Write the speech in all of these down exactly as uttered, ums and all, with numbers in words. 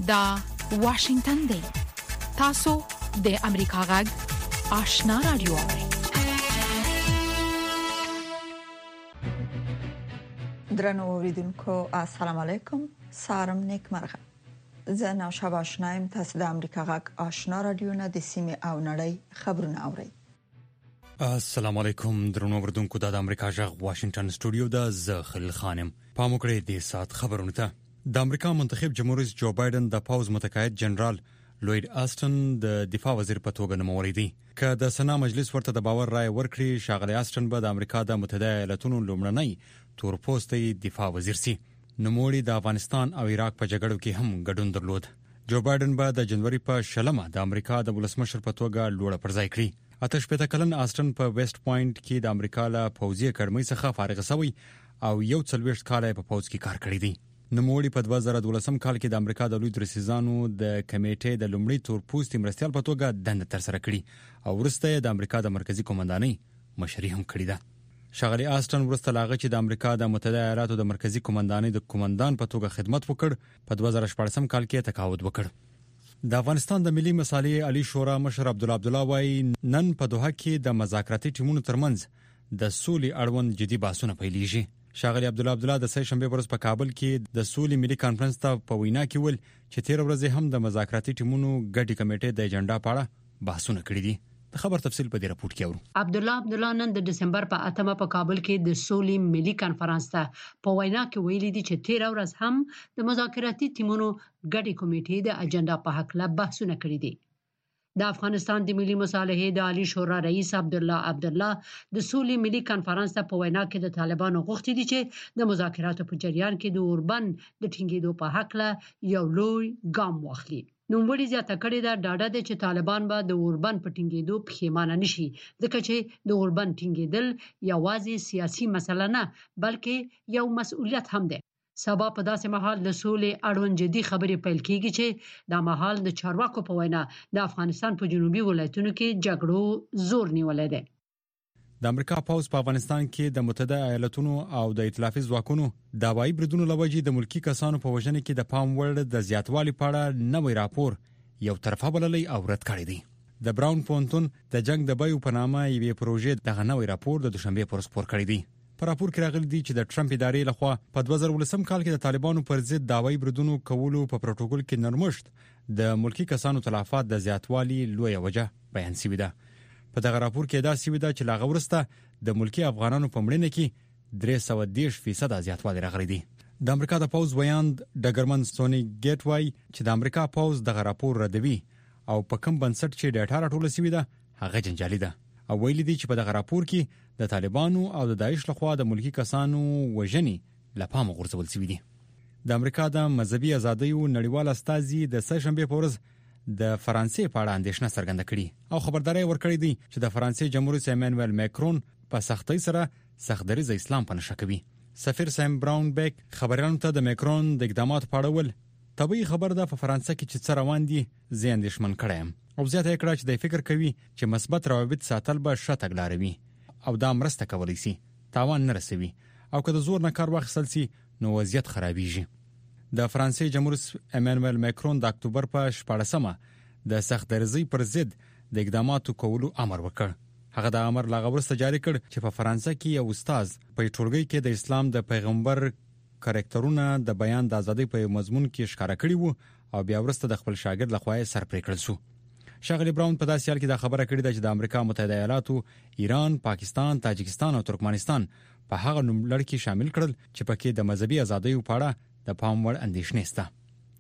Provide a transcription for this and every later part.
دا واشنگتن دی. تاسو د امریکا غږ آشنا رادیو. درنو اوریدونکو السلام علیکم. سارم نیک مرغه. زه نو شب آشنایم. تاسو د امریکا غږ آشنا رادیو نه د سیمه او نړۍ خبرونه اورئ. السلام علیکم. درنو اوریدونکو د امریکا غږ واشنگتن سټوډیو د زه خلیل خانم. پام وکړئ د سات خبرونه ته. د امریکا منتخب جمهور رئیس جو بایدن د پاوز متقاعد جنرال لوید آستن د دفاع وزیر په توګه نوموړی دی. که د سنا مجلس ورته د باور رائے ورکړي، ښاغلی آستن به د امریکا د متحده ایالاتونو لومړنی تورپوستی دفاع وزیر سي. نوموړی د افغانستان او عراق په جګړو کې هم ګډون درلود. جو بایدن به د جنوري په شلمه د امریکا د ولسمشر په توګه لوړه پرځای کړي. اته شپېته کلن آستن په ویسټ پوینټ کې د امریکا له پوځي اکاډمۍ څخه فارغ شوی او یو څلوېښت کال په پوځ کې کار کړی دی. نوموړی په دوه زره دولسم کال کې د امریکا د لوی درسیزانو د کمیټې د لومړي تورپوستي مرستیال په توګه دنده ترسره کړې او وروسته د امریکا د مرکزی قومندانۍ مشري هم کړې ده. ښاغلی آستن وروسته لاغه چې د امریکا د متحده ایالاتو د مرکزی قومندانۍ د قومندان په توګه خدمت وکړ، په دوه زره شپږم کال کې تقاعد وکړ. د افغانستان د ملي مصالحې علی شورا مشر عبدالله عبدالله وايي نن په دوحه کې د مذاکراتي ټیمونو ترمنځ د سولې اړوند جدي بحثونه پیلېږي. ښاغلی عبدالله عبدالله د سه شنبې ورځ په کابل کې د سولې ملي کانفرنس ته په وینا کې ویل چې تیر ورځ هم د مذاکراتي ټیمونو ګډي کمیټې د ایجنډا په اړه بحثونه کړي دي. د خبر تفصیل په دې راپورټ کې اورو. عبدالله عبدالله نن د دسمبر په اتمه په کابل کې د سولې ملي کانفرنس ته په وینا کې ویلي دي چې تیر ورځ هم د مذاکراتي ټیمونو ګډي کمیټې د ایجنډا په حق له بحثونه کړي دي. د افغانستان د ملي مصالحې د عالی شورا رئیس عبدالله عبدالله د سولې ملي کانفرنس ته په وینا کې د طالبانو غوښتي دي چې د مذاکراتو په جریان کې د اوربند د ټینګېدو په حق له یو لوی ګام واخلي. نوموړي زیاته کړې ده ډاډه ده چې طالبان به د اوربند په ټینګېدو پښیمانه نشي، ځکه چې د اوربند ټینګېدل یوازې سیاسي مسله نه بلکې یو مسؤلیت هم دی. سبا په داسې مهال د سولې اړوند جدي خبرې پیل کیږي چې د مهال د چارواکو په وینا د افغانستان په جنوبي ولایتونو کې جګړو زور نیولای دی. د امریکا پوځ په افغانستان کې د متحده ایالاتونو او د ائتلافي ځواکونو د هوایي بریدونو لوجې د ملکی کسانو په وژنه کې د پام وړ د زیاتوالي په اړه نوې راپور یو طرفه بللی او رد کړی دی. د براون پونتون د جنگ د بیو په نامه یوې پروژې دغه نوې راپور د دوشنبه پر سپور کړی دی. په راپور کې راغلي دي چې د ټرمپ ادارې لخوا په دوه زره ولسم کال کې د طالبانو پر ضد د هوایي بریدونو کولو په پروتوکول کې نرمښت د ملکی کسانو تلفات د زیاتوالي لویه وجه بیان شوې ده. په دغه راپور کې دا شوې ده چې لا غوړسته د ملکی افغانانو په مړینه کې درې سوه دېرش فیصد زیاتوالی راغلی دی. د امریکا د پوز ویاند ډګرمن سونی ګیټ وای چې د امریکا پوز دغه راپور ردوي او په کوم بنسټ چې ډیټا راټول شوې ده هغه جنجالي ده او ویلي دي چې په دغه راپور کې د طالبانو او د داعش لخوا د ملکی کسانو وژنې لپاره غورځول شوې دي. د امریکا د مذهبي ازادیو نړیوال استازي د سه شنبې په ورځ د فرانسې په اړه اندېښنه څرګنده کړې او خبرداري ورکړې دي چې د فرانسې جمهور رئیس ایمانوئل ماکرون په سختۍ سره سختدریز اسلام په نشه کوي. سفیر سیم براون بیک خبريالانو ته د ماکرون د اقداماتو په اړه ول طبيعي خبر ده په فرانسې کې چې څه روان دي زه اندېښمن کړم او زیاته کړه چې د فکر کوي چې مثبت روابط ساتل به ښه تګلارې وي او دا مرسته کولی شي تاوان نه رسوي او که د زور نه کار واخیستل شي نو وضعیت خرابېږي. د فرانسې جمهور رئیس ایمانوئل ماکرون د اکتوبر په شپاړسمه د سختدریزۍ پر ضد د اقداماتو کولو امر وکړ. هغه د امر لا وروسته جاری کړ چې په فرانسه کې یو استاد په ټولګي کې د اسلام د پیغمبر کریکټرونه د بیان د ازادۍ په مضمون کې ښکارا کړي وو او بیا وروسته د خپل شاګرد لخوا یې سر پرې کړل شو. ښاغلی براون په داسې حال کې دا خبره کړې ده چې د امریکا متحده ایالاتو، ایران، پاکستان، تاجکستان او ترکمنستان په هغه نوملړ کې شامل کړل چې پکې د مذهبي ازادیو په اړه د پام وړ اندېښنې شته.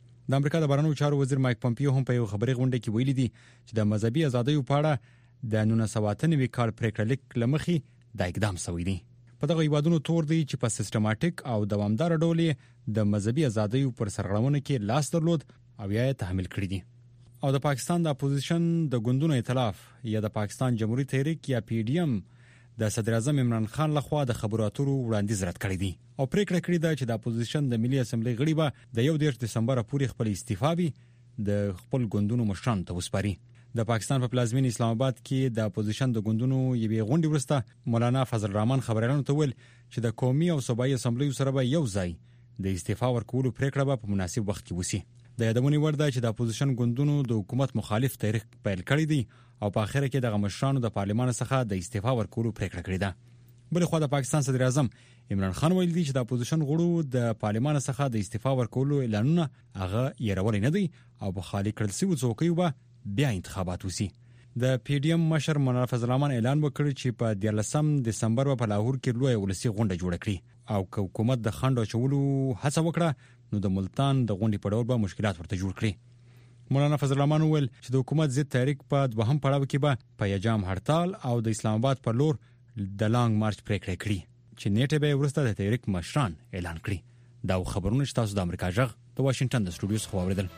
د امریکا د بهرنیو چارو وزیر مایک پومپیو هم په یو خبري غونډه کې ویلي دي چې د مذهبي ازادیو په اړه د نولس سوه اته نوي کال پریکړه لیک لمخې د اقدام شوی دی. په دغه هیوادونو تور دی چې په سیستماتیک او دوامدار ډول د مذهبي ازادیو پر سرغړونه کې لاس درلود او یې تحمیل کړی دي. او د پاکستان د اپوزیشن د ګوندونو ائتلاف یا د پاکستان جمهوریت تحریک یا پی ډی ایم د صدر اعظم عمران خان لخوا د خبرو اترو وړاندیز رد کړی دی او پریکړه کړې ده چې د اپوزیشن د ملي اسمبلی غړي به د یو دیرش دسمبر پورې خپل استعفا وي د خپل ګوندونو مشرانو ته وسپاري. د پاکستان په پلازمین اسلام آباد کې د اپوزیشن د ګوندونو یوې غونډې وروسته مولانا فضل الرحمن خبريالانو ته ویل چې د قومي او صوبایي اسمبلی سره به یو ځای د استعفا ورکولو پریکړه به په مناسب وخت کې وشي. د یادونې وړ ده چې د اپوزیشن ګوندونو د حکومت مخالف تحریک پیل کړی دی او په اخر کې د مشرانو د پارلمان څخه د استعفا ورکولو پریکړه کړې ده. بل خو د پاکستان صدر اعظم عمران خان ویلي دی چې د اپوزیشن غړو د پارلمان څخه د استعفا ورکولو اعلانونه هغه يرول نه دي او په خالي کړل سوي څوکۍ به بیا انتخابات وسی. د پی ډی ایم مشر مولانا فضل الرحمن اعلان وکړ چې په دیارلسم دسمبر په لاهور کې لوی ولسی غونډه جوړه کړي او که حکومت د خنډ چولو هڅه وکړه نو د ملتان د غونډې په ډول به مشکلات ورته جوړ کړي. مولانا فضل الرحمن ویل چې د حکومت ضد تحریک په دوهم پړاو کې به په یجام هړتال او د اسلام آباد پر لور د لانګ مارچ پریکړه کړي چې نیټه به ورسته د تحریک مشران اعلان کړي. دا خبرونه چې تاسو د امریکا جغ د واشنگټن د سټوډیو څخه واوریدل.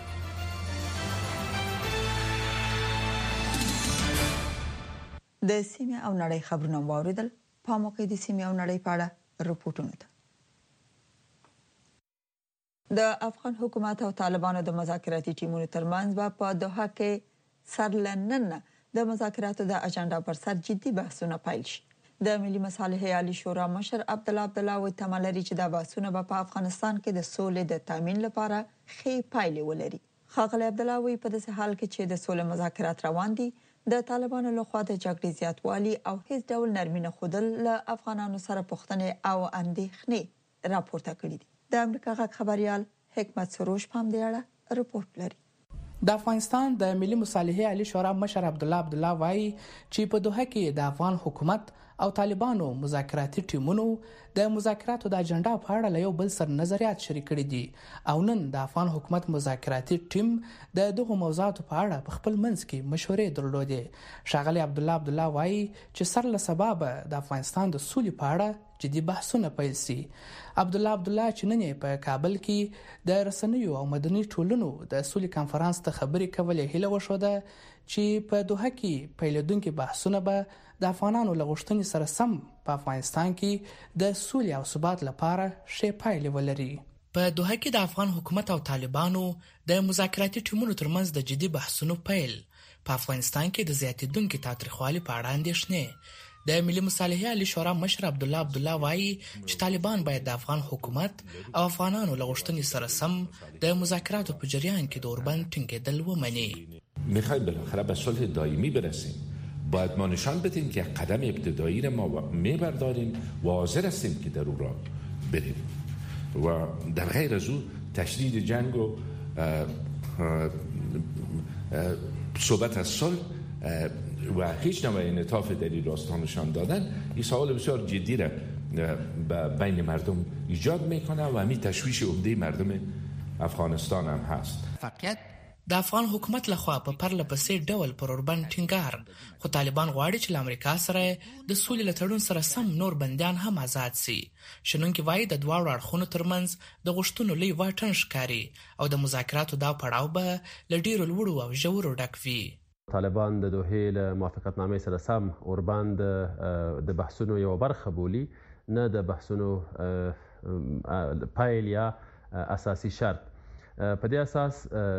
د سیمه او نړۍ خبرونه واوریدل. په موقع د سیمه او نړۍ په اړه رپورټونه ده. د افغان حکومت او طالبانو د مذاکراتي ټیمونو ترمنځ په دوحه کې سرلنن د مذاکراتو د اجنډا پر سر جدي بحثونه پیل شي. د ملي مصالحې عالی شورا مشر عبد الله عبد الله وی تملري چې د بحثونه په افغانستان کې د سولې د تامین لپاره خې پایلې ولري. خاغلی عبد الله وی په داسې حال کې چې د سولې مذاکرات روان دي د طالبانو لخوا د جګړې زیاتوالی او هیڅ ډول نرمي نه خودل له افغانانو سره پوښتنې او اندېښنې راپورته کړي دي. د امریکا غږ خبريال حکمت سروش پام دی اړه رپورټ لري. د افغانستان د ملي مصالحې عالی شورا مشر عبد الله عبد الله وایي چې په دوحه کې د افغان حکومت او طالبانو مذاکراتي ټیمونو د مذاکراتو د اجنډا په اړه له یو بل سره نظریات شریک کړي دي او نن د افغان حکومت مذاکراتي ټیم د دغه موضوعاتو په اړه په خپل منځ کې مشورې درلودې. ښاغلی عبد الله عبد الله وایي چې سر له سبب د افغانستان د سولې په اړه جدي بحثونه پیل سي. عبد الله عبد الله چې نن په کابل کې د رسنیو او مدني ټولنو د سولې کانفرنس ته خبرې کولې هیله وشوده چې په دوحه کې پیلېدونکي بحثونه به د افغانانو لغښتنې سره سم په افغانستان کې د سولې او ثبات لپاره ښې پایلې ولري. په دوحه کې د افغان حکومت او طالبانو د مذاکراتي ټیمونو ترمنځ د جدي بحثونو پیل په افغانستان کې د زیاتېدونکي تاوتریخوالي په اړه اندېښنې. د ملي مصالحې عالی شورا مشر عبد الله عبد الله وایي چې طالبان باید د افغان حکومت او افغانانو لغښتنې سره سم د مذاکراتو په جریان کې د اوربند ټینګېدل ومني. میخوایم بالاخره به صلح دائمی برسیم. باید ما نشان بدیم که قدم ابتدایی را ما میبرداریم و حاضر هستیم که در او را بریم و در غیر از او تشدید جنگ و صحبت از صلح و هیچ نوع انعطاف در این راستا نشان دادن این سوال بسیار جدی را بین مردم ایجاد میکنه و همین تشویش عمده مردم افغانستان هم هست. فقط د افغان حکومت لخوا په پرله پسې ډول پر اوربند ټینګار خو طالبان غواړي چې له امریکا سره د سولې له تړون سره سم نور بندیان هم آزاد سي. شنونکي وایي د دواړو اړخونو ترمنځ د غوښتنو لوی واټن ښکاري او د مذاکراتو دا پړاو به له ډیرو لوړو او ژورو ډک وي. طالبان د دوحې له موافقتنامې سره سم اوربند د بحثونو یو برخه بولي نه د بحثونو پایل یا اساسي شرط. په دې اساس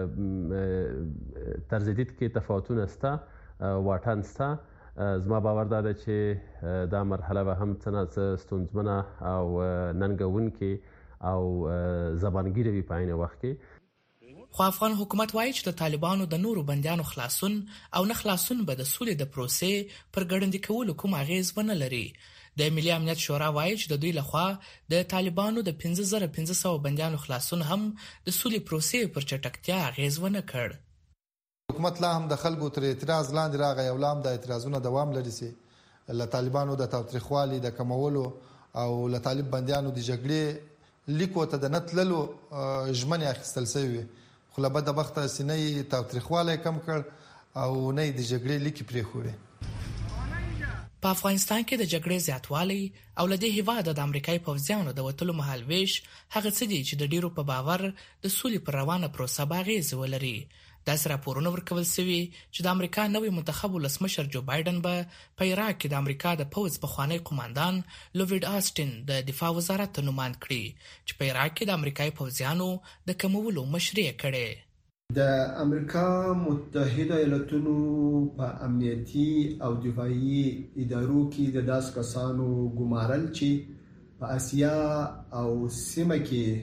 ترجدید کې تفاوتونه شته واټن شته. زما باور دا ده چې دا مرحله به هم څه نه څه ستونزمنه او ننګونکې او زبانګیره وي په عین وخت کې. خو افغان حکومت وایي چې د طالبانو د نورو بندیانو خلاصون او نه خلاصون به د سولې د پروسې پر ګړندي کولو کوم اغیز ونه لري. د ملي امنیت شورا وایي چې د دوی لخوا د طالبانو د پنځه زره پنځه سوه بندیانو خلاصون هم د سولې پروسې پر چټکتیا اغیز ونه کړ. حکومت لا هم د خلکو تر اعتراض لاندې راغی او لا هم د اعتراضونو دوام لري چې له طالبانو د تاوتریخوالي د کمولو او له طالب بندیانو د جګړې لیکو ته د نه تللو ژمنې اخیستل شوې خو له بده بخته سینې تاوتریخوالی کم کړ او نه د جګړې لیکې پرېښودې. په افغانستان کې د جګړې زیاتوالی او له دې هیواده د امریکایي پوځیانو د وتلو مهالویش هغه څه دي چې د ډیرو په باور د سولې پر روانه پروسه به اغیزې ولري. داسې راپورونه ورکول سوي چې د امریکا نوی منتخب ولسمشر جو بایدن به په عراق کې د امریکا د پوځ پخوانی قوماندان لوید آسټین د دفاع وزارت ته نوماند کړي چې په عراق کې د امریکایي پوځیانو د کمولو مشري کړي. د امریکا متحده ایالاتونو په امنیتي او دفاعي ادارو کې د داس کسانو ګمارل چې په اسیا او سیمه کې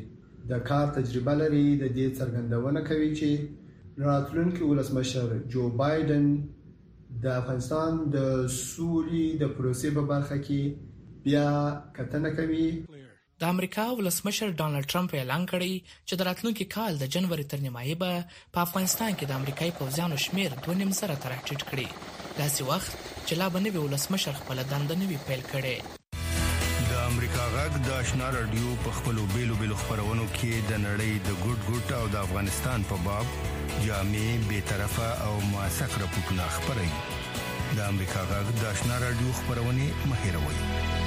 د کار تجربه لري د دې څرګندونه کوي چې راتلونکي ولسمشر جو بایدن د افغانستان د سولې د پروسې په برخه کې بیا کتنه کوي. د امریکا ولسمشر ډانلډ ټرمپ اعلان کړی چې د راتلونکي کال د جنوري تر نیمایي به په افغانستان کې د امریکایي پوځیانو شمیر دوه نیم زره ته راټیټ کړي. داسې وخت چې لا به نوی ولسمشر خپل دنده نوی پیل کړي. د امریکا غږ د آشنا رادیو په خپلو بیلو بیلو خبرونو کې د نړۍ د ګډ ګډ او د افغانستان په باب جامع بے طرفه او موثق راپورټونه خبري. د امریکا غږ د آشنا رادیو خبرونه مهیروي.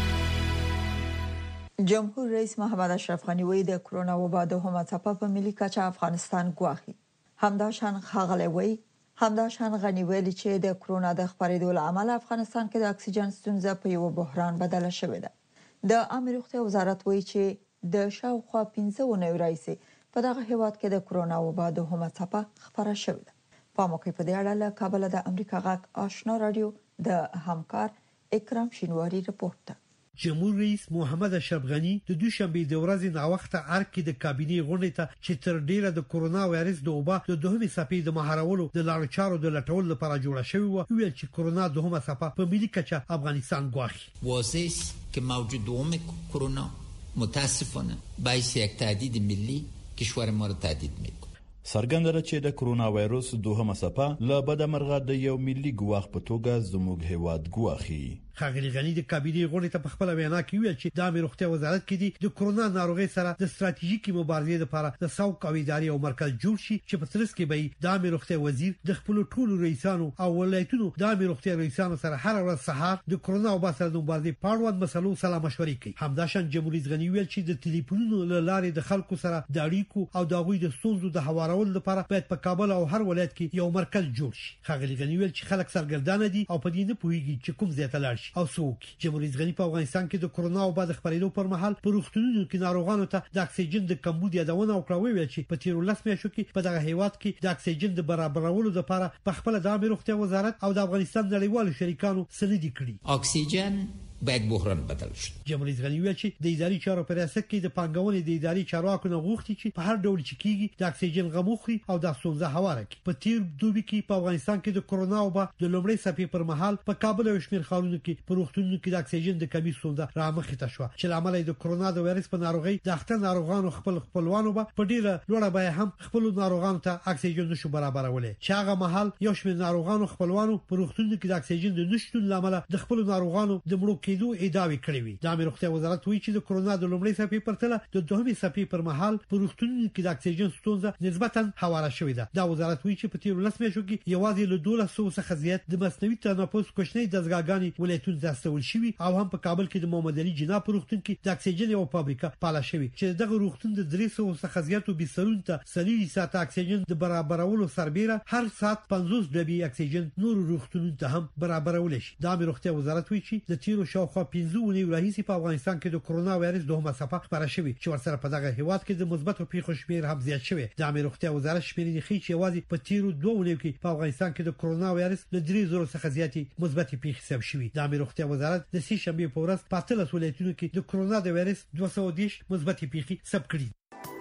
جمهور رئیس محمد اشرف غنی وایي د کرونا وبا د هم څپه په ملي کچه افغانستان ګواخي. همداشان خاغلی وایي همداشان غنی ویلي چې د کرونا د خپرېدو له امله افغانستان کې د اکسیجن ستونزه په یو بحران بدله شوې ده. د عامه روغتیا وزارت وایي چې د شاوخوا پنځه اونیو راهیسې په دغه هیواد کې د کرونا وبا د هم څپه خپره شوې ده. په موقع په دې اړه له کابل د امریکا غږ آشنا رادیو د همکار اکرام شینواری رپورټ. جمهور رئیس محمد اشرف غنی د دوشنبه د ورځې نه وخت ارکې د کابینې غونډې ته چې تر ډیره د کرونا وایرس د وبا د دوهمې څپې د مهارولو د لارو چارو د لټول لپاره جوړه شوې و، ویل چې کرونا دوهمه څپه په ملي کچه افغانستان ګواخي. واضح است که موجود دوم کرونا متاسفانه باعث یک تهدید ملی کشور ما را تهدید میکنه. سرګندره چې د کرونا وایرس دوهمه څپه له بده مرغه د یو ملي ګواخ په توګه زموږ هیواد ګواخي. خاغلی غنی د کابینې غونډې ته په خپل وینا کې ویل چې د امیر روغتیا وزارت کې د کرونا ناروغي سره د ستراتیژیکي مبارزې لپاره د سوق او اداري او مرکز جوړ شي چې په ترڅ کې به د امیر روغتیا وزیر د خپل ټولو رئیسانو او ولایتونو د امیر روغتیا رئیسانو سره هر ورځ سهار د کرونا وبا سره د مبارزې په اړه مسلو سلام مشورې کوي. همداشان جمهور رئیس غنی ویل چې د ټلیفونونو له لارې د خلکو سره د اړیکو او د غوي د ستونزو د هوارولو لپاره باید په کابل او هر ولایت کې یو مرکز جوړ شي. خاغلی غنی ویل چې خلک سرګردانه دي او په دې نه پوهیږي چې کوم ځای ته لاړ شي او څوک. جمهور رئیس غنی په افغانستان کې د کرونا وبا د خپرېدو پر مهال په روغتونونو کې ناروغانو ته د اکسیجن د کمبود یادونه وکړه، ویل چې په تیر لس میاشتو کې په دغه هیواد کې د اکسیجن د برابرولو لپاره په خپل د امیر روغتیا وزارت او د افغانستان نړیوالو شریکانو سندې کړي. اکسیجن باید بحران بدل شي. جمهور رئیس غنی ویل چې د اداري چارو په ریاست کې د پنګونې د اداري چارواکو نه غوښتي چې په هر ډول چې کیږي د اکسیجن غموخري او د ستونزه هواره کړي. په تیر دوبي کې په افغانستان کې د کرونا وبا د لومړۍ څپې پر مهال په کابل او شمیر ښارونو کې په روغتونونو کې د اکسیجن د کمی ستونزه رامخې ته شو چې لامل د کرونا د وایرس په ناروغي د اخته ناروغانو خپل خپلوانو به په ډیره لوړه بیه هم خپل ناروغانو ته اکسیجن نشو برابرولې، چې هغه مهال یو شمیر ناروغانو خپلوانو په روغتونونو کې د اکسیجن د نشټون لامل د خپل ناروغانو د مړو کېدو ادعاوې کړې وي. د امیر روغتیا وزارت وایي چې د کرونا د لومړۍ څپې پرتله د دوهمې څپې پر مهال په روغتونونو کې د اکسیجن ستونزه نسبتا هواره شوې ده. دا وزارت وایي چې په تیر لس میاشتو کې یوازې له دولس سوه څخه زیات د مصنوعي تنفس کوچنۍ دستګاهګانې ولایتونو ته استول شوي او هم په کابل کې د محمد علي جناح په روغتون کې د اکسیجن یو فابریکه فعاله شوې چې دغه روغتون د درې سوه څخه زیاتو بسترونو ته سلیري ساعت اکسیجن د برابرولو سربیره هر ساعت پنځوس ډبې اکسیجن نور روغتونونو ته هم برابرول شي. د امیر روغتیا وزارت وایي چې د تیرو شاوخوا پنځه اونیو راهیسې په افغانستان کې د کرونا وایرس دوهمه څپه خپره شوې چې ورسره په دغه هیواد کې د مثبتو پیښو شمیر هم زیات شوی. د امیر روغتیا وزارت شمیرې ښیي چې یوازې په تیرو دوه اونیو کې په افغانستان کې د کرونا وایرس له درې زره څخه زیاتې مثبتې پیښې ثبت شوې. د امیر روغتیا وزارت د سې شنبې په ورځ په اتلس ولایتونو کې د کرونا د وایرس دوه سوه دېرش مثبتې پیښې ثبت کړې.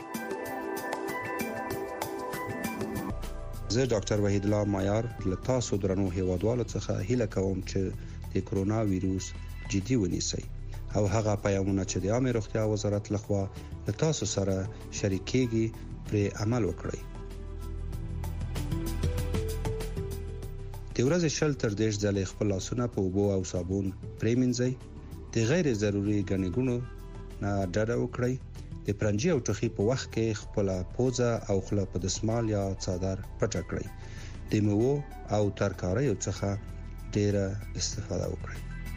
زه ډاکټر وحید الله مایار له تاسو درنو هیوادوالو څخه هیله کوم چې د کرونا وایرس جدي ونیسئ او هغه پیغامونه چې د عامه روغتیا وزارت لخوا له تاسو سره شریکېږي پر عمل وکړئ. د ورځې شل تر دېرش ځلې خپل لاسونه په اوبو او صابون پرېمنځئ. د غیر ضروري ګڼې ګوڼو نه ډډه وکړئ. د پرنجي او ټوخي په وخت کې خپل پوزه او خوله په دسمال یا څادر پټه کړئ. د میوو او ترکاریو څخه ډیره استفاده وکړئ.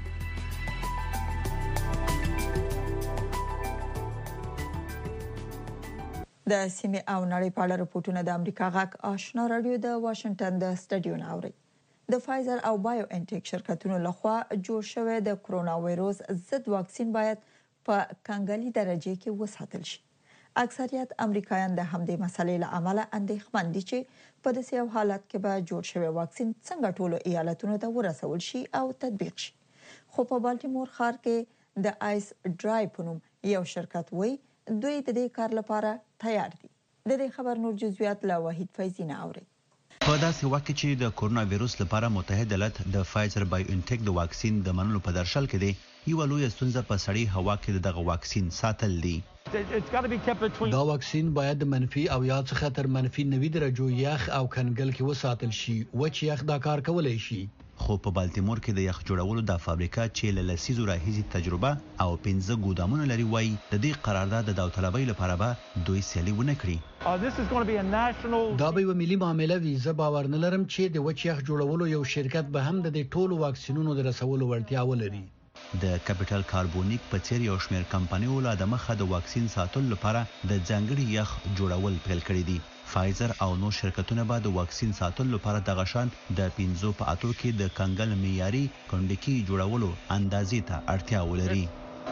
د سیمه او نړۍ په اړه راپورټونه د امریکا غاک آشنا رادیو د واشنگټن د سټډیو نه اوري. د فایزر او بایو انټیک شرکتونو لخوا جوړ شوی د کرونا وایرس ضد واکسین باید په کنګلي درجه کې وساتل شي. اکثریت امریکایان د همدې مسلې له امله اندېښمن دي چې په داسې یو حالت کې به جوړ شوی واکسین څنګه ټولو ایالتونو ته ورسول شي او تطبیق شي. خو په بالټیمور ښار کې د آیس ډرای په نوم یو شرکت وایي دوی د دې کار لپاره تیار دي. د دې خبر نور جزئیات له وحید فیضی نه اوري. په داسې وخت کې چې د کورونا وایروس لپاره متحده ایالات د فایزر بایوانټیک د واکسین د منلو په درشل کې دی، یو لوی ستونزه په سړی هوا کې دغه واکسین ساتل دي. دا واکسین باید د منفي او یا څخه تر منفي نوي درجو یخ او کنګل کې وساتل شي. وچ یخ دا کار کولای شي. خو په بالتیمور کې د یخ جوړولو د فابریکا چې له لسیزو راهیسې تجربه او پنځه ګودامونه لري وایي د دې قرارداد د داوطلبۍ لپاره به دوی سیالي ونه کړي. دا به یو ملي معامله وي. زه باور نه لرم چې د وچ یخ جوړولو یو شرکت به هم د ټولو واکسینونو د رسولو وړتیا ولري. د کپټل کاربونیک په څیر یو شمېر کمپنیو لا د مخه د واکسین ساتلو لپاره د ځانګړي یخ جوړول پیل کړی دي. فایزر او نور شرکتونه به د واکسین ساتلو لپاره د غشان د پنځو په اتو کې د کنګل معیاري کنډکی جوړولو اندازې ته اړتیا ولري.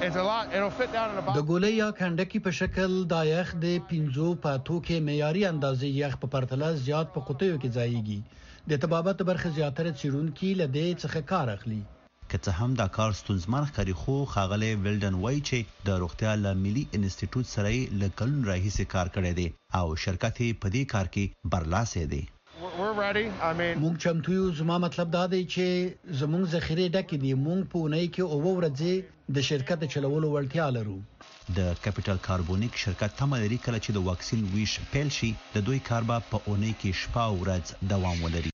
د ګولې یا کنډکی په شکل د یخ د پنځو په اتو کې معیاري اندازې یخ په پرتله زیات په قطیو کې ځایږي. د طبابت برخه زیاتره څیړونکي له دې څخه کار اخلي. که څه هم دا کار ستونزمن ښکاري، خو ښاغلی ویلډن وایي چې د روغتیا له ملي انسټیټیوټ سره یې له کلونو راهیسې کار کړی دی او شرکت یې په دې کار کې برلاسی دی. مونږ چمتو یو. زما مطلب دا دی چې زمونږ ذخیره ډکې دي. مونږ په اونۍ کې اوه ورځې د شرکت چلولو وړتیا لرو. د کپټل کاربونیک شرکت تمه لري کله چې د واکسین ویش پیل شي د دوی کار به په اونۍ کې شپه او ورځ دوام ولري.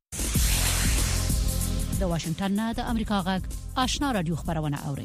د واشنگټن نه د امریکا غږ آشنا رادیو خبرونه اوري.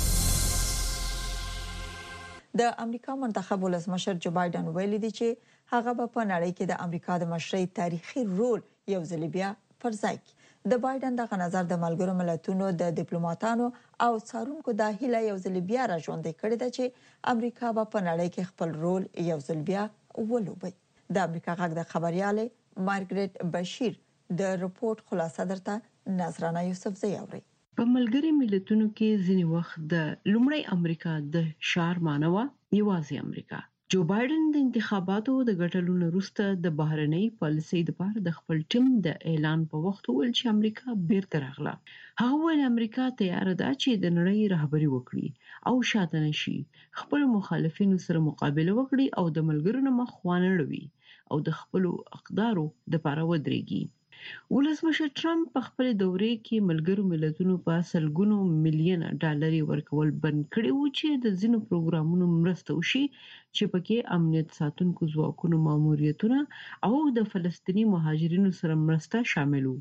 د امریکا منتخب ولسمشر جو بایدن ویلي دی چې هغه په نړۍ کې د امریکا د مشرۍ تاریخي رول یو ځل بیا پر ځای کړي. د بایدن دغه نظر د ملګرو ملتونو د ډیپلوماټانو او څارونکو د هیله یو ځل بیا را ژوندۍ کړې ده چې امریکا په نړۍ کې خپل رول یو ځل بیا ولوبي. د امریکا غږ د خبرياله مارګریټ بشیر د رپورت خلاصه درته نظرانه یوسف زیاوري. په ملګری ملتونو کې ځینی وخت د لومړی امریکا د شار مانوا یوازې امریکا. جو بایدن د انتخاباتو د ګټلو وروسته د بهرنۍ پالیسۍ لپاره د خپل ټیم د اعلان په وخت ویل چې امریکا بیرته راغله. هغه ویل امریکا تیار ده چې د نړۍ رهبری وکړي او شاته نشي، خپل مخالفینو سره مقابله وکړي او د ملګرو مخ وانه وړي او د خپل اقدارو د لپاره ودرېږي. ولسمشر ټرمپ په خپل دورې کې ملګرو ملتونو په سلګونو میلیون ډالر ورکول بند کړي وو چې د ځینو پروګرامونو مرسته وشي چې پکې امنیت ساتونکو ځواکونو ماموریتونه او د فلسطینی مهاجرینو سره مرسته شامل وو.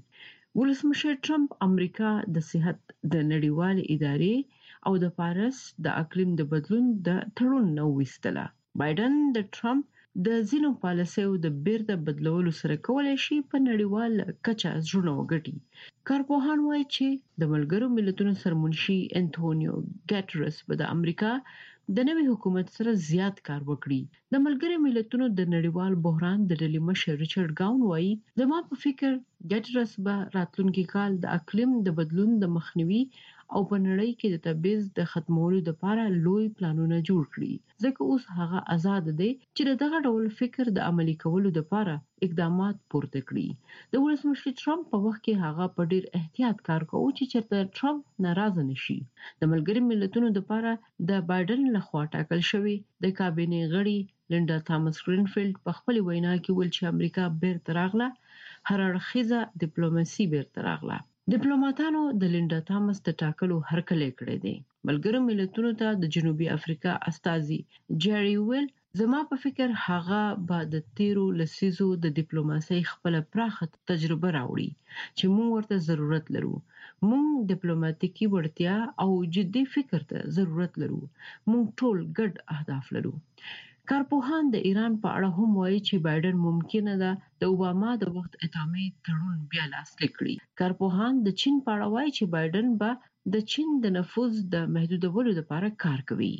ولسمشر ټرمپ امریکا د صحت د نړیوال ادارې او د پاریس د اقلیم د بدلون د تړون نو وستله. بایدن د ټرمپ د ځینو پالیسیو د بیرته بدلولو سره کولای شي په نړیوال کچه ژوند وګټي. کارپوهان وایي چې د ملګرو ملتونو سرمنشي انټونیو ګټرس به د امریکا د نوي حکومت سره زیات کار وکړي. د ملګرو ملتونو د نړیوال بحران د ډلې مشر ریچارډ ګاون وایي زما په فکر ګټرس به راتلونکي کال د اقلیم د بدلون د مخنیوي او په نړۍ کې د تبعیض د ختمولو لپاره لوی پلانونه جوړ کړي، ځکه اوس هغه آزاد دی چې دغه ډول فکر د عملي کولو لپاره اقدامات پورته کړي. د ولسمشر ټرمپ په وخت کې هغه په ډیر احتیاط کار کوي چې چېرته ټرمپ ناراضه نشي. د ملګري ملتونو لپاره د بایدن لخوا ټاکل شوی د کابینې غړي لینډا تامس گرینفیلډ په خپل وینا کې ویل چې امریکا بیرته راغله، هر اړخیزه ډیپلوماسي بیرته راغله. ډیپلوماټانو د لینډا تامس د ټاکلو هرکلی کړی دی. ملګرو ملتونو ته د جنوبي افریقا استازي جری ویل زما په فکر هغه به د تیرو لسیزو د ډیپلوماسۍ خپل پراخه تجربه راوړي چې موږ ورته ضرورت لرو. موږ ډیپلوماټیکي وړتیا او جدي فکر ته ضرورت لرو. موږ ټول ګډ اهداف لرو. کارپوهان د ایران په اړه هم وایي چې بایدن ممکنه ده د اوباما د وخت اتامي تړون بیا لاسلیک کړي. کارپوهان د چین په اړه وایي چې بایدن به د چین د نفوذ د محدودولو لپاره کار کوي.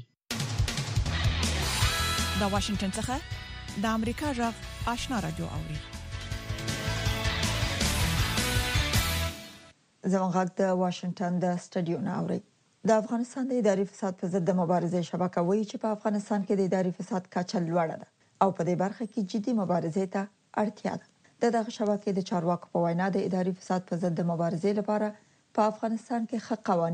د واشنگټن څخه د امریکا غږ آشنا رادیو اوري. زموږ غږ د واشنگټن د سټډیو نه اوري. د افغانستان د اداري فساد په ضد د مبارزې شبکه وایي چې په افغانستان کې د اداري فساد کچه لوړه ده او په دې برخه کې جدي مبارزې ته اړتیا ده. د دغه شبکې د چارواکو په وینا د اداري فساد په ضد د مبارزې لپاره په افغانستان کې ښه قوانين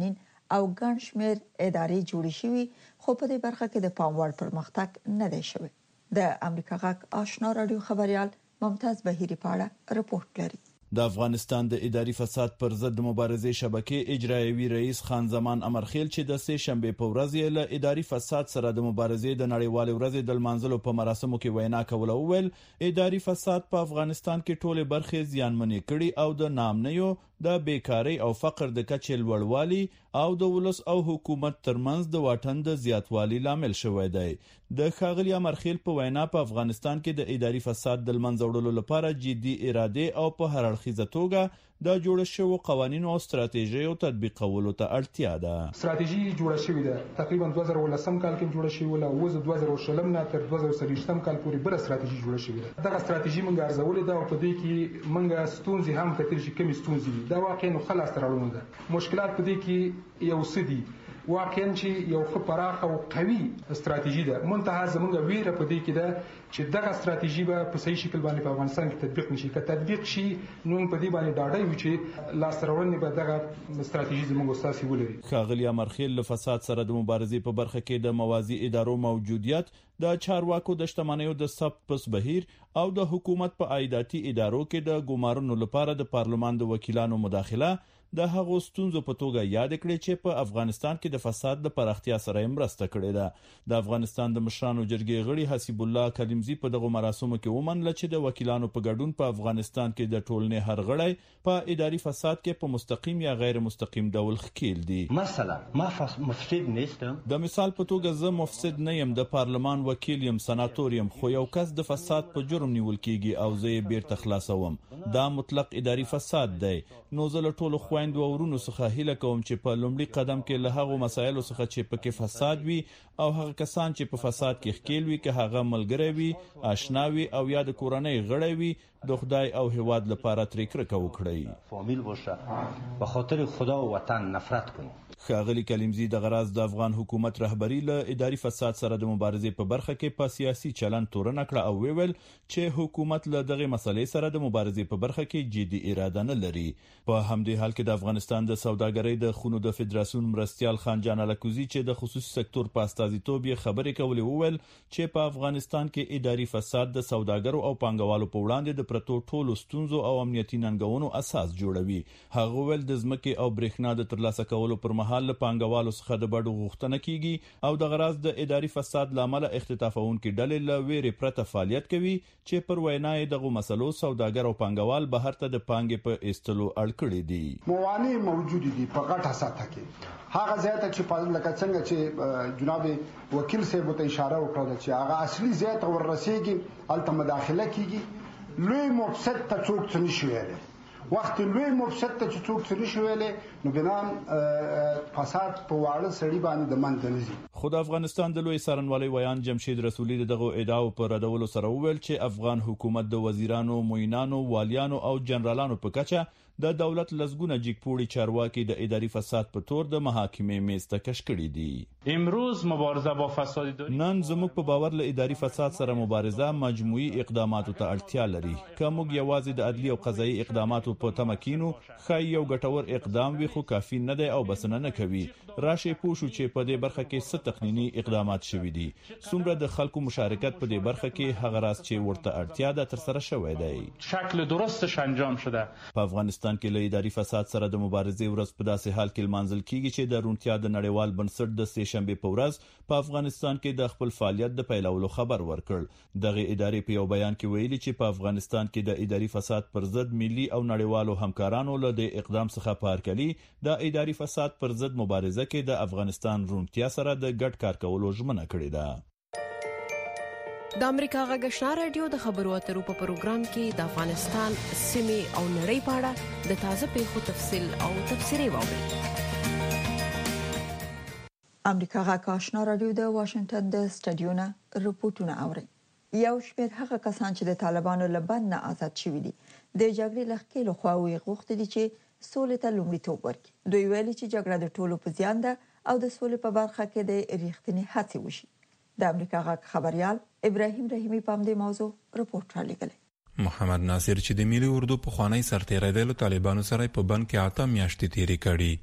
او ګڼ شمېر ادارې جوړې شوې، خو په دې برخه کې د پام وړ پرمختګ نه دی شوی. د امریکا غږ آشنا رادیو خبريال ممتاز بهيري پاړه رپورټ لري. د افغانستان د اداري فساد پر ضد مبارزې شبکې اجرایوي رئیس خان زمان امرخیل چې د سه شنبه په ورځ یې له اداري فساد سره د مبارزې د نړیوال ورځې د منځلو په مراسمو کې وینا کوله، وویل اداري فساد په افغانستان کې ټوله برخې زیانمنې کړي او د نامنیو د بیکاری او فقر د کچې لوړوالي او د ولس او حکومت ترمنځ د واټن د زیاتوالي لامل شوی دی. د ښاغلي امرخیل په وینا په افغانستان کې د اداري فساد د منځ وړلو لپاره جدي اراده او په هر اړخیزه توګه د جوړ شوو قوانینو او ستراتیژیو تطبیقولو ته اړتیا ده. ستراتیژي جوړه شوې ده، تقریبا دوه زره ولسم کال کې جوړه شوې ولا اوس دوه زره شلم نه تر دوه زره سلويشتم کال پورې بل ستراتیژي جوړه شوې ده. دغه ستراتیژي موږ ارزولې ده او په دې کې موږ ستونزې هم کتل چې کومې ستونزې دي. دا واقعا نو خلاص ترونه ده. مشکلات په دې کې یو سدي واقعا چې یو ښه پراخه او قوي ستراتیژي ده. منتها زموږ ویره په دې کې ده چې دغه ستراتیژي به په صحیح شکل باندې په افغانستان کې تطبیق نشي. که تطبیق شي نو په دې باندې ډاډه یو چې لاس راوړنې به دغه ستراتیژي زموږ اساسي ولري. ښاغلي امرخیل له فساد سره د مبارزې په برخه کې د موازی ادارو موجودیت، د چارواکو د شتمنیو د ثبت پس بهیر او د حکومت په عایداتي ادارو کې د ګمارنو لپاره د پارلمان د وکیلانو مداخله د هغو ستونزو په توګه یاد کړې چې په افغانستان کې د فساد د پراختیا سره مرسته کړې ده. د افغانستان د مشرانو جرګې غړي حسیب الله کلیمزی په دغه مراسمو کې ومنله چې د وکیلانو په ګډون په افغانستان کې د ټولنې هر غړی په اداري فساد کې په مستقیم یا غیر مستقیم ډول ښکیل دي. مثلا ما مفسد نیستم، د مثال په توګه زه مفسد نه یم، د پارلمان وکیل یم، سناتور یم، خو یو کس د فساد په جرم نیول کیږي او زه یې بیرته خلاصوم. دا مطلق اداري فساد دی. نو زه له ټولو خويندو او ورونو څخه هیله کوم چې په لومړي قدم کې له هغو مسایلو څخه چې پکې فساد وي او هغه کسان چې په فساد کې ښکیل وي، که هغه ملګری وي، آشنا وي او یا د کورنۍ غړی وي، د خدای او هیواد لپاره ترې کرکه وکړي. فامیل باشه، به خاطر خدا و وطن نفرت کني. ښاغلي کلیمزی د غراز د افغان حکومت رهبری له اداري فساد سره د مبارزې په برخه کې په سیاسي چلن تورنه کړه او ویل چې حکومت له دغه مسلې سره د مبارزې په برخه کې جدي اراده نه لري. په همدې حال کې د افغانستان د سوداګرۍ د خونو د فدراسیون مرستيال خان جان الکوزی چې د خصوصي سکتور په استازیتوب یې خبرې کولې، وویل چې په افغانستان کې اداري فساد د سوداګرو او پانګوالو په وړاندې د پرتو ټولو ستونزو او امنیتي ننګونو اساس جوړوي. هغه ویل د ځمکې او برېښنا د ترلاسه کولو پر مهال له پانګوالو څخه د بډو غوښتنه کیږي او د غراز د اداري فساد لامل اختطافونکو ډلې له ویرې پرته فعالیت کوي چې پر وینا یې دغه مسلو سوداګر او پانګوال بهر ته د پانګې په ایستلو اړ کړي دي. موانع موجود دي په غټه سطح کې. هغه ځای ته چې په لکه څنګه چې جناب وکیل صاحب ته اشاره وکړه چې هغه اصلي ځای ته ورسېږي، الته مداخله کیږي، لوی مفسد ته څوک څه نشي ویلی. وخت لوی مفسد ته چې څوک څه نشي ویلی نو بنان فساد په واړه سړي باندې د منځ نه ځي. خو د افغانستان د لوی څارنوالۍ ویان جمشید رسولي دغه ادعاو پر ردولو سره وویل چې افغان حکومت د وزیرانو، معینانو، والیانو او جنرالانو په کچه د دولت لزګونه جګپوړي چارواکي د اداري فساد په تور د محاکمې میز ته کش کړي دي. امروز مبارزه با فساد داریم. نن زموږ په باور له اداري فساد سره مبارزه مجموعي اقداماتو ته اړتیا لري. که موږ یوازې د عدلي او قضایي اقداماتو په تمه کینو، ښایي یو ګټور اقدام وي خو کافي نه دی او بسنه نه کوي. راشي پوه شو چې په دې برخه کې څه تقنینی اقدامات شوي دي، څومره د خلکو مشارکت په دې برخه کې هغه راز چې ورته اړتیا ده تر سره شوی دی. شکل درستش انجام شده. په افغانستان کې له اداري فساد سره د مبارزې ورځ په داسې حال کې لمانځل کیږي چې د روڼتیا د نړیوال بنسټ د سه شنبه په ورځ په افغانستان کې د خپل فعالیت د پیلولو خبر ورکړ. دغه ادارې په یو بیان کې ویلي چې په افغانستان کې د اداري فساد پر ضد ملي او نړیوالو همکارانو له د اقدام څخه پارکلي د اداري فساد پر ضد مبارزه کې د افغانستان روڼتیا سره د ګډ کار کولو ژمنه کړې ده. د امریکا غږ آشنا رادیو د خبرو اترو په پروګرام کې د افغانستان سیمې او نړۍ په اړه د تازه پیښو تفصیل او تفسیري واورئ. امریکا غږ آشنا رادیو د واشنگټن د سټډیونا رپورټونه اوري. یو شمېر هغه کسان چې د طالبانو له بند نه آزاد شوي دي د جګړې له ښکېلو خواوې غوښتي دي چې سولې ته لومړیتوب ورکړي. دوی ویلي چې جګړه د ټولو په زیان ده او د سولې په برخه کې د ریښتینې هڅې وشي. د امریکا غږ خبريال ابراهیم رحیمی په دې موضوع رپورټ را لګلې. محمد ناصر چې د ملي اردو په خوانی سرتیری د طالبانو سره په بند کې اته میاشتې تیرې کړي،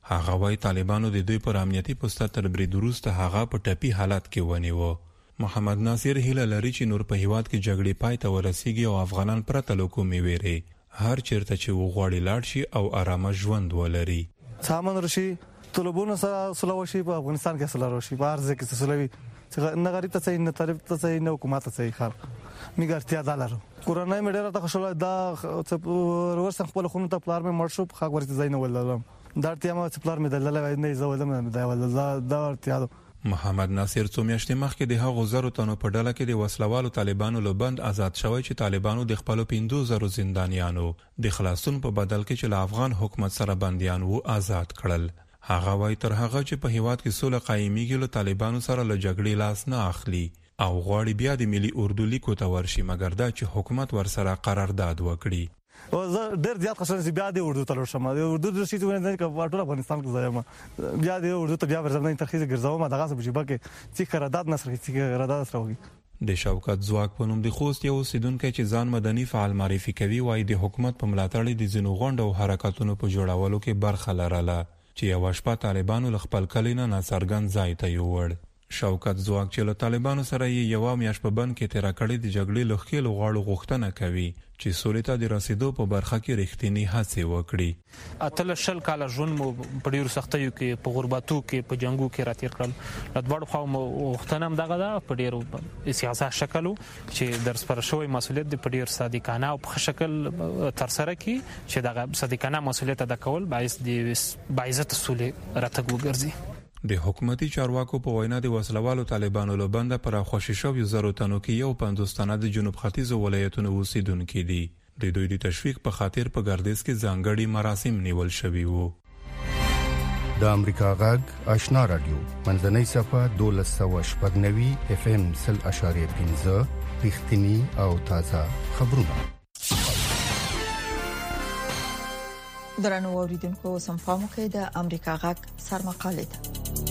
هغه وايي طالبانو د دوی پر امنیتي پوسټ تر برید وروسته هغه په ټپي حالت کې ونیو. محمد ناصر هیله لري چې نور په هیواد کې جګړې پای ته ورسیږي او افغانان پرته له کومې ویرې هر چیرته چې وغواړي لاړ شي او آرامه ژوند ولري. سامان رشي طلبونه سره سلوشي په افغانستان کې سلوشي په ارزه کې سلوي نه غریب ته نه طالب ته نه حکومت ته خلک میګرتیا دالر کورونای مې ډیره ته خوشاله دا ورسره خپل خونو ته پلار مې مرشو په خاک ورته زین وللم دا ارتیا مې پلار مې دلل نه زولم دا ولل دا ارتیا. محمد ناصر څو میاشتې مخکې د هغو زرو تنو په ډله کې د وسلوالو طالبانو له بند آزاد شوی چې طالبانو د خپلو پنځو زرو زندانیانو د خلاصون په بدل کې چې له افغان حکومت سره بندیان وو آزاد کړل. هغه وایي تر هغه چې په هیواد کې سوله قایمیږي له طالبانو سره له جګړې لاس نه اخلي او غواړي بیا د ملي اردو لیکو ته ورشي مګر دا چې حکومت ورسره قرارداد وکړي. او زه ډېر زیات خوشاله یم بیا د اردو ته ورشم. د اردو د شي څه نه کوي ټول افغانستان کې ځایم بیا د اردو ته بیا ورځم نه ترخیص ګرځاوم دغه څه بجې بکه چې قرارداد نصر چې قرارداد سره وږي. د شوکت زواک په نوم د خوست یو اوسیدونکو چې ځان مدني فعال معرفي کوي وايي د حکومت په ملاتړ د ځینو غونډو او حرکتونو په جوړولو کې برخه لرله چې یو شپه طالبانو ل خپل کلینه ناڅرګند ځای ته یوړ. شوکت زواک چې له طالبانو سره یې یو میاشت په بند کې تیر کړی د جګړې لخکېلو غواړو غوښتنه کوي چې سولې ته د رسیدو په برخه کې رښتینی هڅې وکړي. اتل شل کال ژوند مو په ډیرو سختیو کې په غربتو کې په جنگو کې راتیر کړل. د دوړو خو مو غوښتنه هم دغه ده په ډیرو سیاسي شکلو چې درس پر شوی مسولیت د په ډیر صادقانه او په شکل تر سره کې چې دغه صادقانه مسولیت ادا کول باعث د باعث سولې راتګ وګرځي. د حکومتي چارواکو په وینا د وسلوالو طالبانو له بنده پر خوشی شوی زرو تنو کې یو پنځوس تنه د جنوب ختیځ ولایتونو اوسیدونکي دي. د دوی د تشویق په خاطر په ګردیز کې ځانګړي مراسم نیول شوي وو. د امریکا غږ آشنا رادیو منځنۍ صفه دولس سوه شپږ نوي اف ام سل اشاریه پنځه رښتینی او تازه خبرونه. درنو اوریدونکو سمفامو کې د امریکا غږ سرمقاله ده.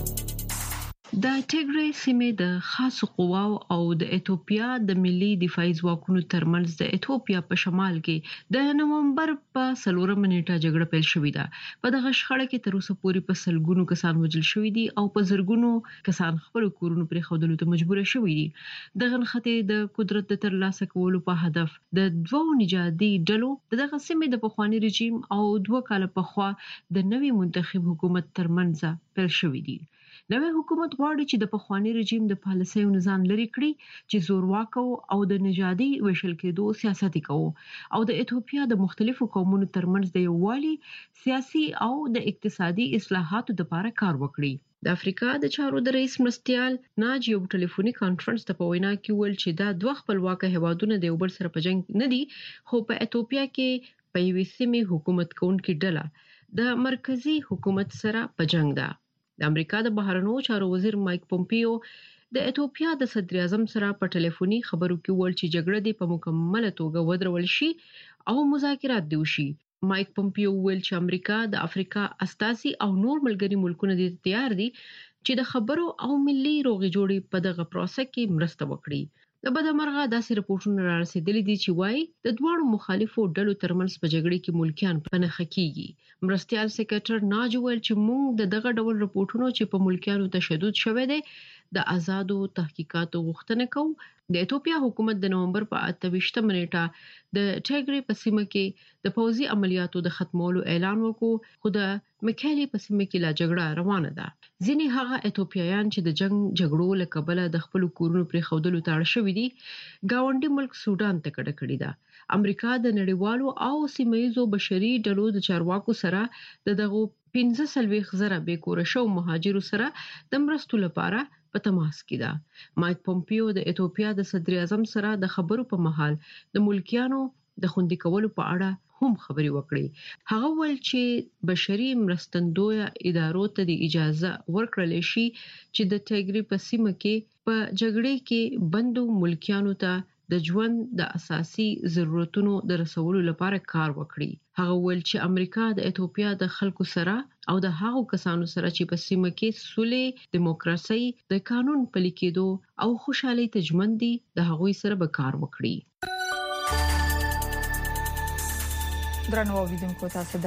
د ټیګری سیمې د خاصو قواو او د ایتوپیا د ملي دفاعي ځواکونو ترمنځ د ایتوپیا په شمال کې د نومبر په څلورمه نیټه جګړه پیل شوې ده. په دغه شخړه کې تر اوسه پورې په سلګونو کسان وژل شوي دي او په زرګونو کسان خپل کورونه پرې خودلو ته مجبور شوي دي. دغه نخته د قدرت د ترلاسه کولو په هدف د دوو نژادي ډلو دغه سیمې د پخوانی رژیم او دوه کال پخوا د نوي منتخب حکومت ترمنځ پیل شوې دي. نوې حکومت غواړي چې د پخوانی رژیم د پالیسیو نظام لري کړي چې زورواکو او د نژادي وشل کېدو سیاست کوي او د ایتوپیا د مختلفو قومونو ترمنځ د یووالي سیاسي او د اقتصادي اصلاحاتو لپاره کار وکړي. د افریقا د چارو د رئیس مرستيال ناج یو ټلیفوني کانفرنس ته په وینا کې ویل چې دا دوه خپلواک هیوادونه د یو بل سره په جنگ نه دي خو په ایتوپیا کې په یوې سیمې حکومت کوونکې ډله د مرکزی حکومت سره په جنگ ده. د امریکا د بهرنیو چارو وزیر مایک پومپیو د ایتوپیا د صدر اعظم سره په ټلیفوني خبرو کې ویل چې جګړه دې په مکمله توګه ودرول شي او مذاکرات دي وشي. مایک پومپیو ویل چې امریکا د افریقا استاسي او نور ملګري ملکونه دې تیار دي چې د خبرو او ملي روغې جوړې په دغه پروسه کې مرسته وکړي. د بدمرغه داسې رپورټونه را رسیدلي دي چې وايي د دواړو مخالفو ډلو ترمنځ په جګړه کې ملکیان په نخښه کیږي. مرستيال سیکریټر ناج ویل چې موږ د دغه ډول رپورټونو چې په ملکیانو تشدد شوه دي د آزادو تحقیقاتو غوښتنه کوي. د ایتوپیا حکومت د نومبر په اته ویشتمه نیټه د ټیګری په سیمه کې د پوځي عملیاتو د ختمولو اعلان وکړ خو د مکهلی په سیمه کې لا جګړه روانه ده. ځینې هغه ایتوپیایان چې د جنگ جګړو له کبله د خپل کورونو پرې خودلو ته اړ شوي دي گاونډي ملک سودان ته کډه کړې ده. امریکا د نړیوالو او سیمه‌یزو بشري ډلو د چارواکو سره د دغه پنځه سلويخ زره به کور شو مهاجرو سره د مرستو لپاره په تماس کې ده. مایک پومپیو د ایتوپیا د صدر اعظم سره د خبرو په مهال د ملکیانو د خوندي کولو په اړه هم خبري وکړي. هغه ول چې بشري مرستندوی ادارو ته د اجازه ورکړل شي چې د ټیګری په سیمه کې په جګړې کې بندو ملکیانو ته د ژوند د اساسي ضرورتونو د رسولو لپاره کار وکړي. هغه ول چې امریکا د ایتوپیا د خلکو سره او د هغو کسانو سره چې په سیمه کې سولې، دیموکراسي، د قانون پلي کېدو او خوشحالي تضمین دي د هغوی سره به کار وکړي. درنو اوریدونکو تاسو د